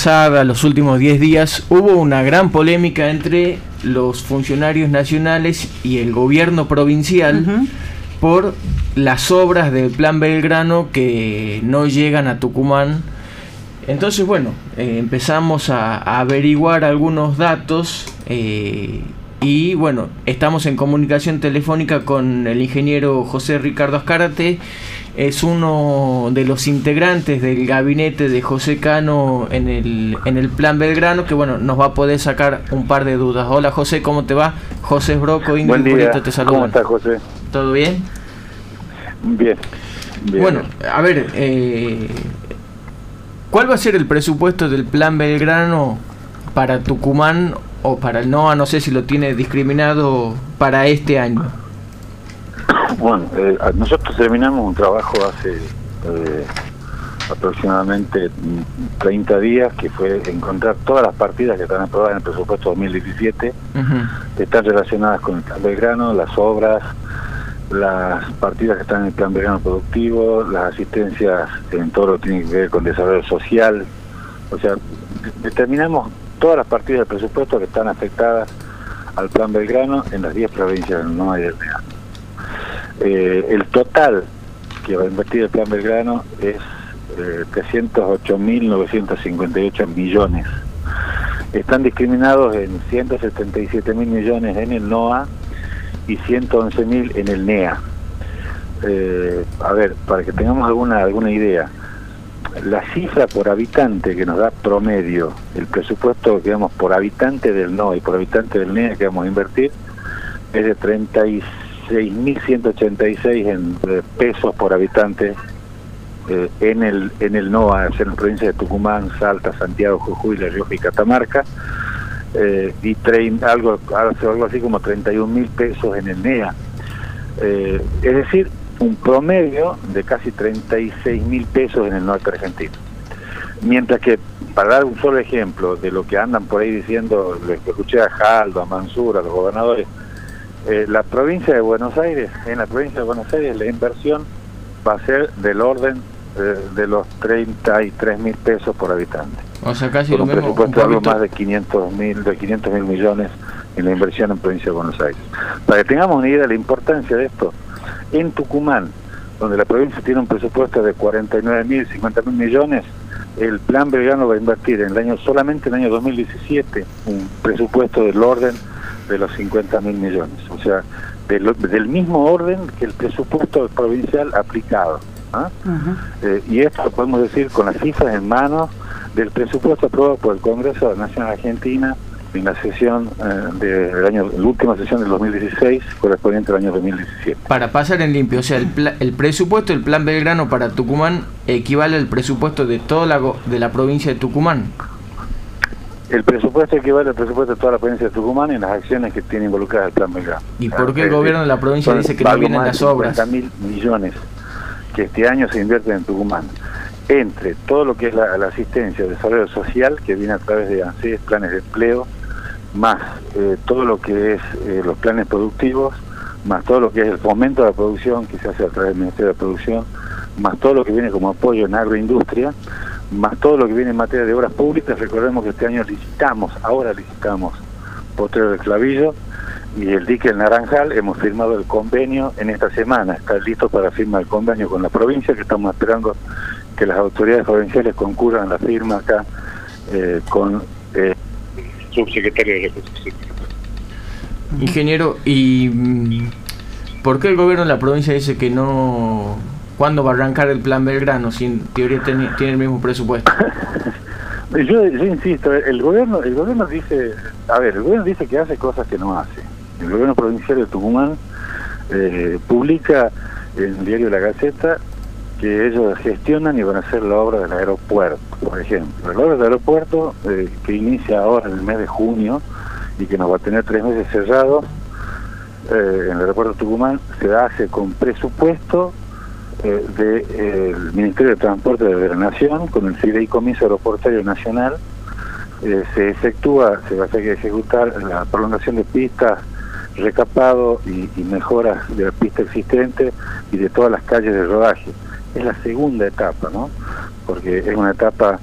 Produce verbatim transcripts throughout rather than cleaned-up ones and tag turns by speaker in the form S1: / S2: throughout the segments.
S1: pasada, los últimos diez días, hubo una gran polémica entre los funcionarios nacionales y el gobierno provincial uh-huh. por las obras del Plan Belgrano que no llegan a Tucumán. Entonces, bueno, eh, empezamos a, a averiguar algunos datos eh, y, bueno, estamos en comunicación telefónica con el ingeniero José Ricardo Azcárate. Es uno de los integrantes del gabinete de José Cano en el, en el Plan Belgrano, que, bueno, nos va a poder sacar un par de dudas. Hola, José, ¿cómo te va? José Broco, Ingrid Purito te saludan.
S2: ¿Cómo estás, José?
S1: ¿Todo bien?
S2: Bien. bien.
S1: Bueno, a ver... Eh, ¿cuál va a ser el presupuesto del Plan Belgrano para Tucumán o para el NOA? No sé si lo tiene discriminado para este año.
S2: Bueno, eh, nosotros terminamos un trabajo hace eh, aproximadamente treinta días, que fue encontrar todas las partidas que están aprobadas en el presupuesto dos mil diecisiete, uh-huh. que están relacionadas con el Plan Belgrano, las obras, las partidas que están en el Plan Belgrano Productivo, las asistencias en todo lo que tiene que ver con desarrollo social. O sea, determinamos todas las partidas del presupuesto que están afectadas al Plan Belgrano en las diez provincias del NOA y del NEA. Eh, el total que va a invertir el Plan Belgrano es eh, trescientos ocho mil novecientos cincuenta y ocho millones. Están discriminados en ciento setenta y siete mil millones en el NOA y ciento once mil en el NEA. Eh, a ver, para que tengamos alguna alguna idea, la cifra por habitante que nos da promedio el presupuesto que damos por habitante del NOA y por habitante del NEA que vamos a invertir es de treinta y seis mil ciento ochenta y seis en eh, pesos por habitante eh, en el en el NOA, en las provincias de Tucumán, Salta, Santiago, Jujuy, La Rioja y Catamarca. Eh, y trein, algo, algo así como treinta y un mil pesos en el NEA. Eh, es decir, un promedio de casi treinta y seis mil pesos en el norte argentino. Mientras que, para dar un solo ejemplo de lo que andan por ahí diciendo, lo que escuché a Jaldo, a Mansur, a los gobernadores, eh, la provincia de Buenos Aires, en la provincia de Buenos Aires la inversión va a ser del orden eh, de los treinta y tres mil pesos por habitante.
S1: O sea, casi
S2: con
S1: lo
S2: un
S1: mismo,
S2: presupuesto de
S1: un
S2: algo más de quinientos mil de quinientos mil millones en la inversión en provincia de Buenos Aires. Para que tengamos una idea de la importancia de esto, en Tucumán, donde la provincia tiene un presupuesto de cuarenta y nueve mil, cincuenta mil millones, el Plan Belgrano va a invertir en el año solamente en el año dos mil diecisiete un presupuesto del orden de los cincuenta mil millones, o sea, de lo, del mismo orden que el presupuesto provincial aplicado. ¿Ah? Uh-huh. Eh, y esto lo podemos decir con las cifras en mano del presupuesto aprobado por el Congreso Nacional Argentina en la sesión eh, del año, la última sesión del dos mil dieciséis, correspondiente al año dos mil diecisiete.
S1: Para pasar en limpio, o sea, el, pla, el presupuesto del Plan Belgrano para Tucumán equivale al presupuesto de toda la de la provincia de Tucumán.
S2: El presupuesto equivale al presupuesto de toda la provincia de Tucumán en las acciones que tiene involucradas el Plan Belgrano.
S1: ¿Y por qué el gobierno de la provincia dice que no vienen las obras?
S2: cincuenta mil millones que este año se invierten en Tucumán, entre todo lo que es la, la asistencia, el desarrollo social, que viene a través de ANSES, planes de empleo, más eh, todo lo que es eh, los planes productivos, más todo lo que es el fomento de la producción, que se hace a través del Ministerio de Producción, más todo lo que viene como apoyo en agroindustria, más todo lo que viene en materia de obras públicas. Recordemos que este año licitamos, ahora licitamos Potrero del Clavillo y el dique El Naranjal. Hemos firmado el convenio en esta semana, está listo para firmar el convenio con la provincia, que estamos esperando que las autoridades provinciales concurran a la firma acá eh, con eh, el subsecretario de Recursos.
S1: Ingeniero, ¿y por qué el gobierno de la provincia dice que no? ¿Cuándo va a arrancar el Plan Belgrano si en teoría tiene, tiene el mismo presupuesto?
S2: yo, yo insisto, el gobierno el gobierno dice, a ver, el gobierno dice que hace cosas que no hace. El gobierno provincial de Tucumán eh, publica en el diario La Gaceta que ellos gestionan y van a hacer la obra del aeropuerto, por ejemplo. La obra del aeropuerto, eh, que inicia ahora en el mes de junio y que nos va a tener tres meses cerrados eh, en el aeropuerto de Tucumán, se hace con presupuesto eh, del eh, Ministerio de Transporte de la Nación, con el Fideicomiso Aeroportuario Nacional. Eh, se efectúa, se va a hacer que ejecutar la prolongación de pistas, recapado y, y mejoras de la pista existente y de todas las calles de rodaje. Es la segunda etapa, ¿no? Porque es una etapa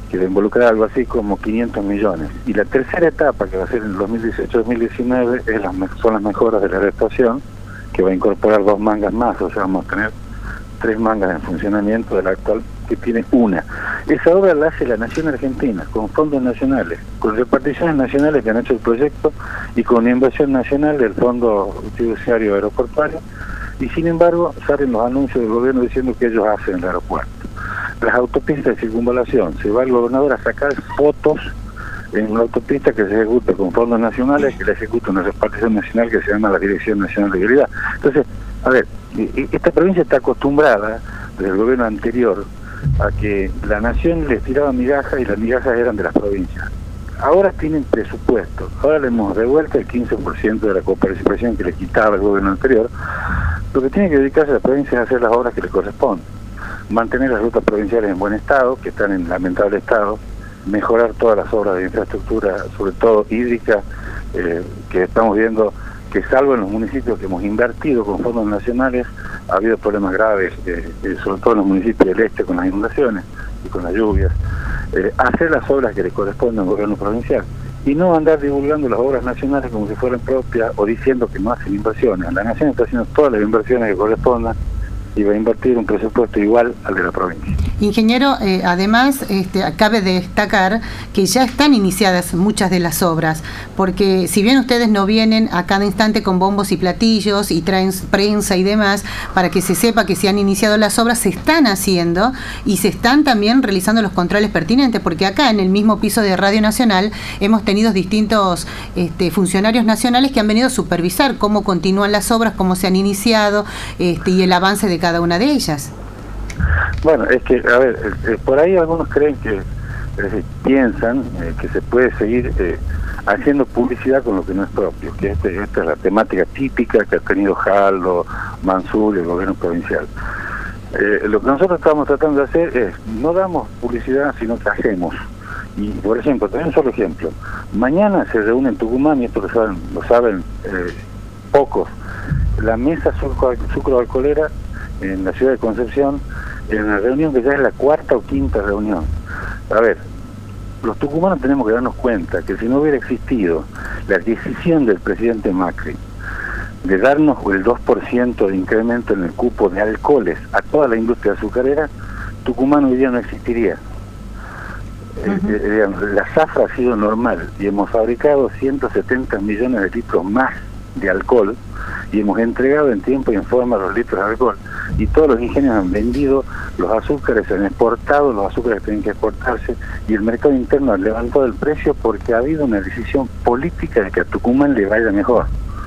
S2: que va a involucrar algo así como quinientos millones. Y la tercera etapa, que va a ser en el dos mil dieciocho dos mil diecinueve, es las, son las mejoras de la estación, que va a incorporar dos mangas más, o sea, vamos a tener tres mangas en funcionamiento de la actual, que tiene una. Esa obra la hace la Nación Argentina, con fondos nacionales, con reparticiones nacionales que han hecho el proyecto y con una inversión nacional del Fondo Fiduciario Aeroportuario, y sin embargo salen los anuncios del gobierno diciendo que ellos hacen el aeropuerto. Las autopistas de circunvalación, se va el gobernador a sacar fotos en una autopista que se ejecuta con fondos nacionales, que la ejecuta una repartición nacional que se llama la Dirección Nacional de Vialidad. Entonces, a ver, esta provincia está acostumbrada desde el gobierno anterior a que la nación les tiraba migajas y las migajas eran de las provincias. Ahora tienen presupuesto, ahora le hemos devuelto el quince por ciento de la coparticipación que le quitaba el gobierno anterior. Lo que tiene que dedicarse la provincia es hacer las obras que le corresponden, mantener las rutas provinciales en buen estado, que están en lamentable estado, mejorar todas las obras de infraestructura, sobre todo hídrica, eh, que estamos viendo que salvo en los municipios que hemos invertido con fondos nacionales, ha habido problemas graves, eh, eh, sobre todo en los municipios del este con las inundaciones y con las lluvias. Eh, hacer las obras que le corresponden al gobierno provincial y no andar divulgando las obras nacionales como si fueran propias o diciendo que no hacen inversiones. La nación está haciendo todas las inversiones que correspondan y va a invertir un presupuesto igual al de la provincia.
S3: Ingeniero, eh, además, este, cabe destacar que ya están iniciadas muchas de las obras, porque si bien ustedes no vienen a cada instante con bombos y platillos y traen prensa y demás, para que se sepa que se han iniciado las obras, se están haciendo y se están también realizando los controles pertinentes, porque acá en el mismo piso de Radio Nacional hemos tenido distintos este, funcionarios nacionales que han venido a supervisar cómo continúan las obras, cómo se han iniciado este, y el avance de cada una de ellas.
S2: Bueno, es que, a ver, eh, por ahí algunos creen que, es decir, piensan eh, que se puede seguir eh, haciendo publicidad con lo que no es propio, que este, esta es la temática típica que ha tenido Jaldo, Mansur y el gobierno provincial. Eh, lo que nosotros estamos tratando de hacer es, no damos publicidad, sino que hacemos. Y, por ejemplo, te doy un solo ejemplo. Mañana se reúne en Tucumán, y esto lo saben, lo saben eh, pocos, la mesa sucroalcoholera en la ciudad de Concepción, en una reunión que ya es la cuarta o quinta reunión. A ver, los tucumanos tenemos que darnos cuenta que si no hubiera existido la decisión del presidente Macri de darnos el dos por ciento de incremento en el cupo de alcoholes a toda la industria azucarera, Tucumán hoy día no existiría. Uh-huh. eh, digamos, la zafra ha sido normal y hemos fabricado ciento setenta millones de litros más de alcohol y hemos entregado en tiempo y en forma los litros de alcohol, y todos los ingenios han vendido los azúcares, se han exportado los azúcares que tienen que exportarse, y el mercado interno ha levantado el precio porque ha habido una decisión política de que a Tucumán le vaya mejor.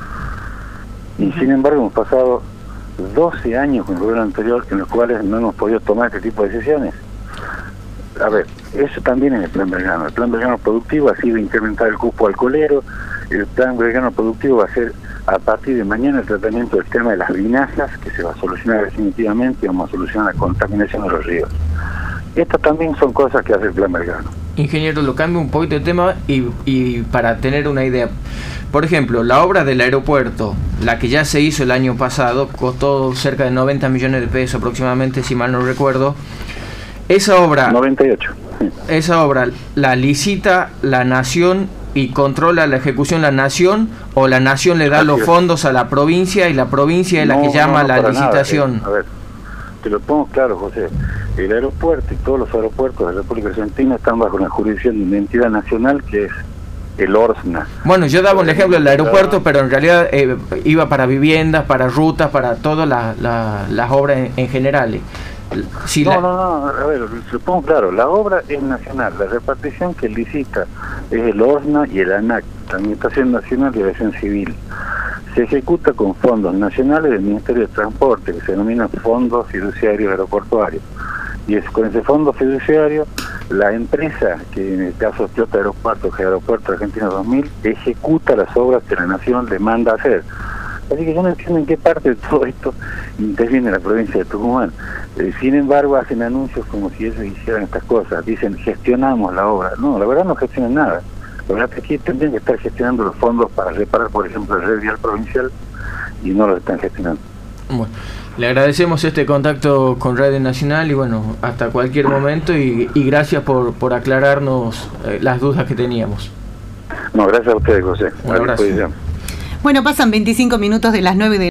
S2: Y sin embargo hemos pasado doce años con el gobierno anterior en los cuales no hemos podido tomar este tipo de decisiones. A ver, eso también es el plan Belgrano. El plan Belgrano productivo ha sido incrementar el cupo alcoholero. El plan Belgrano productivo va a ser a partir de mañana el tratamiento del tema de las vinazas, que se va a solucionar definitivamente, y vamos a solucionar la contaminación de los ríos. Estas también son cosas que hace el plan Belgrano.
S1: Ingeniero, lo cambio un poquito de tema y, y para tener una idea. Por ejemplo, la obra del aeropuerto, la que ya se hizo el año pasado, costó cerca de noventa millones de pesos aproximadamente, si mal no recuerdo. Esa obra...
S2: noventa y ocho. Sí.
S1: Esa obra la licita la Nación y controla la ejecución la Nación, o la Nación le da Así los es. fondos a la provincia y la provincia es no, la que llama no, no, la licitación.
S2: Eh, a ver, te lo pongo claro, José. El aeropuerto y todos los aeropuertos de la República Argentina están bajo la jurisdicción de una entidad nacional que es el ORSNA.
S1: Bueno, yo daba un ejemplo del aeropuerto, pero en realidad eh, iba para viviendas, para rutas, para todas la, la, las obras en, en general. Si
S2: no,
S1: la...
S2: no, no, a ver, lo pongo claro, la obra es nacional, la repartición que licita es el ORSNA y el ANAC, la Administración Nacional de Aviación Civil. Se ejecuta con fondos nacionales del Ministerio de Transporte, que se denomina Fondo Fiduciario Aeroportuario. Y es con ese fondo fiduciario, la empresa, que en el caso de Toyota Aeropuertos, que es Aeropuerto Argentina dos mil, ejecuta las obras que la Nación le manda a hacer. Así que yo no entiendo en qué parte de todo esto interviene la provincia de Tucumán. Eh, sin embargo, hacen anuncios como si ellos hicieran estas cosas. Dicen, gestionamos la obra. No, la verdad no gestionan nada. La verdad es que aquí tendrían que estar gestionando los fondos para reparar, por ejemplo, el red vial provincial, y no lo están gestionando.
S1: Bueno, le agradecemos este contacto con Radio Nacional y bueno, hasta cualquier momento y, y gracias por, por aclararnos eh, las dudas que teníamos.
S2: No, gracias a ustedes, José.
S1: Un abrazo.
S3: Bueno, pasan veinticinco minutos de las nueve de